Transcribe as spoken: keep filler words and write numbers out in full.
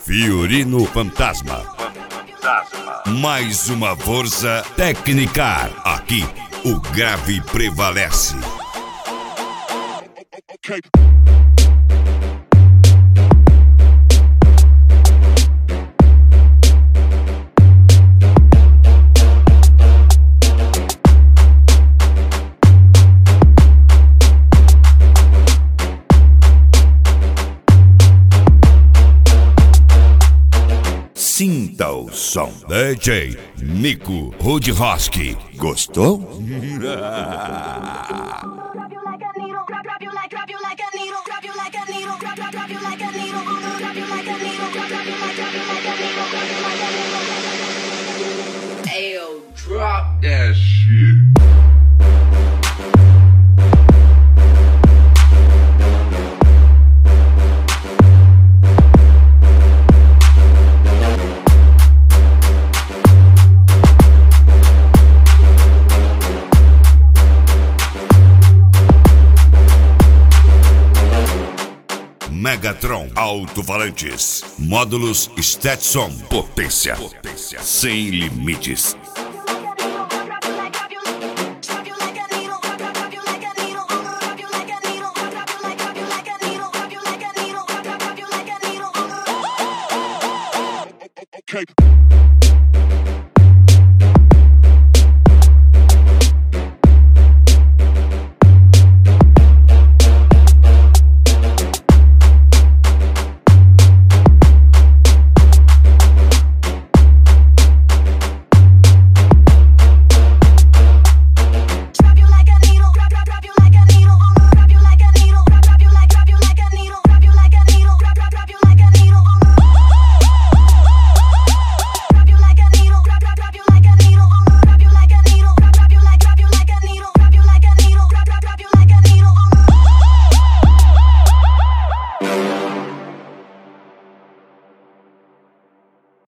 Fiorino Fantasma. Mais uma força técnica. Aqui, o grave prevalece. Sinta o som. D J Nico Rudroski. Gostou? Ayo, drop that shit. Megatron Alto-Falantes. Módulos Stetson. Potência. Potência sem limites.